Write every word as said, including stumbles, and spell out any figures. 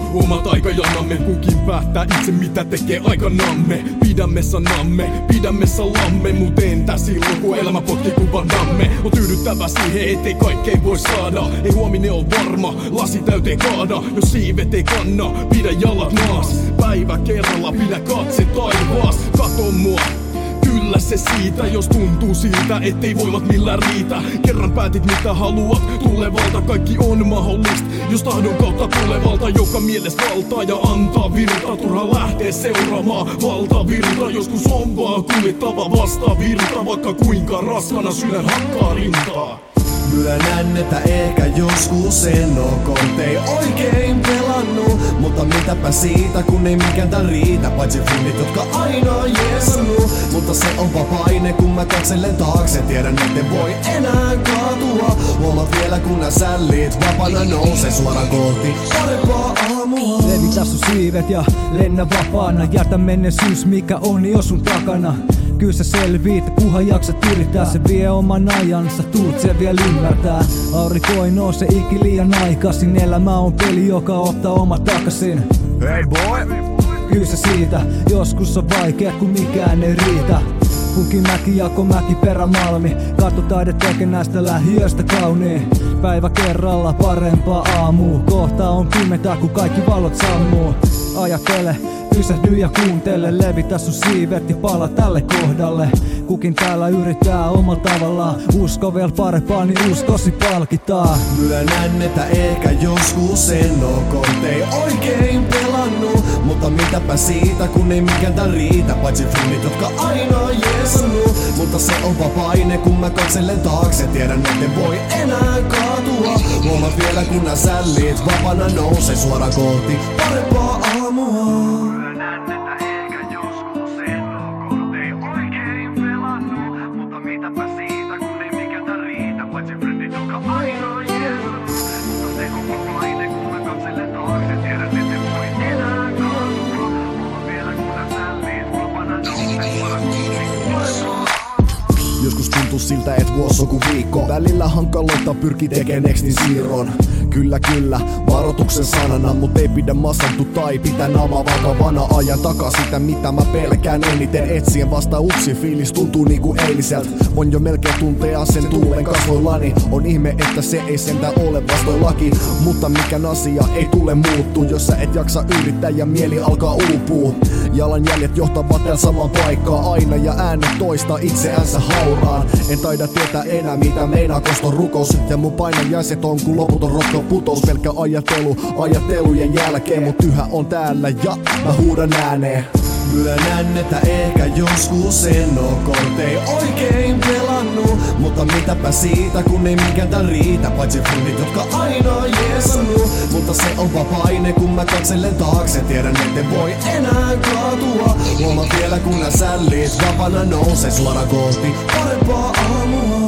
omat aikajanamme. Kukin päättää itse mitä tekee aikanamme. Pidämme sanamme, pidämme salamme. Mut entä silloin kun elämä potki kuvanamme? On tyydyttävä siihen ettei kaikkea voi saada. Ei huominen on varma, lasi täyteen kaada. Jos siivet ei kanna, pidä jalat maas. Päivä kerralla pidä katse taivaas. Kato mua, kyllä se siitä, jos tuntuu siltä, ettei voimat millään riitä. Kerran päätit mitä haluat tulevalta, kaikki on mahdollista, jos tahdon kautta tulevalta, joka mielessä valtaa ja antaa virta. Turha lähtee seuraamaan valtavirta, joskus on vaan kuljettava vastavirta, vaikka kuinka raskana sydän hakkaa rintaa. Myönnän, että ehkä joskus en oo kortei oikein pelannut, mutta mitäpä siitä, kun ei mikään tän riitä, paitsi frendit, jotka aina on jeesannut. Mutta se on vaan paine, kun mä katselen taakse, tiedän etten voi enää kaatua. Huomaat vielä kun nää sällit vapaana nousee suoraan kohti parempaa aamua. Levitä sun siivet ja lennä vapaana, jätä menneisyys mikä on jo sun takana. Kyllä sä selviit, kunhan jaksat yrittää, se vie oman ajansa, tuut se vielä ymmärtää. Aurinko ei nouse iki liian aikaisin, elämä on peli, joka ottaa omat takaisin. Hey boy! Kyllä se siitä, joskus on vaikea, kun mikään ei riitä. Kukin mäki jako mäki perämalmi, kattotaide tekee näistä lähiöistä kauniin. Päivä kerralla parempaa aamua, kohta on pimetä kun kaikki valot sammuu. Ajattele, pysähdy ja kuuntele, levitä sun siivet ja pala tälle kohdalle. Kukin täällä yrittää omalla tavallaan, usko vielä parempaa, niin uskosi palkitaan. Myönnän, että ehkä joskus en oo kortei oikein pelannut, mutta mitäpä siitä, kun ei mikään tän riitä, paitsi frendit, jotka aina on jeesannut. Mutta se on vaan paine, kun mä katselen taakse, tiedän etten voi enää kaatua. Huomaat vielä kun nää sällit vapaana nousee suoraan kohti parempaa aamua. Myönnän, että ehkä joskus en oo kortei oikein pelannut, mutta mitäpä siitä, kun ei mikään tän riitä, paitsi frendit, jotka aina on jeesannut. Mutta se on vaan paine, kun mä katselen taakse, tiedän etten voi enää kaatua. Huomaat vielä kun nää sällit vapaana nousee suoraan kohti parempaa. Joskus tuntuu siltä, et vuosi on kuin viikko. Välillä hankaloittaa pyrkii tekee nextin siirron. Kyllä kyllä, varoituksen sanana, mut ei pidä masentu tai pitää naama vakavana. Ajan takaa sitä mitä mä pelkään eniten, etsien vastauksia, fiilis tuntuu niinku eiliseltä. Voin jo melkein tuntea sen tuulen kasvoillani. On ihme että se ei sentään ole vastoin laki, mutta mikään asia ei tule muuttuu, jos sä et jaksa yrittää ja mieli alkaa uupuu. Jalanjäljet johtavat täällä samaan paikkaan aina ja äänet toista itseänsä hauraan. En taida tietää enää mitä meinaa koston rukous, ja mun painajaiset on kun loputon rotko putous. Pelkkä ajattelu ajattelujen jälkeen, mut yhä on täällä ja mä huudan ääneen. Myönnän, että ehkä joskus en oo kortei oikein pelannut, mutta mitäpä siitä, kun ei mikään tän riitä, paitsi frendit, jotka aina on jeesannut. Mutta se on vaan paine, kun mä katselen taakse, tiedän etten voi enää kaatua. Huomaat vielä kun nää sällit vapaana nousee suoraan kohti parempaa aamua.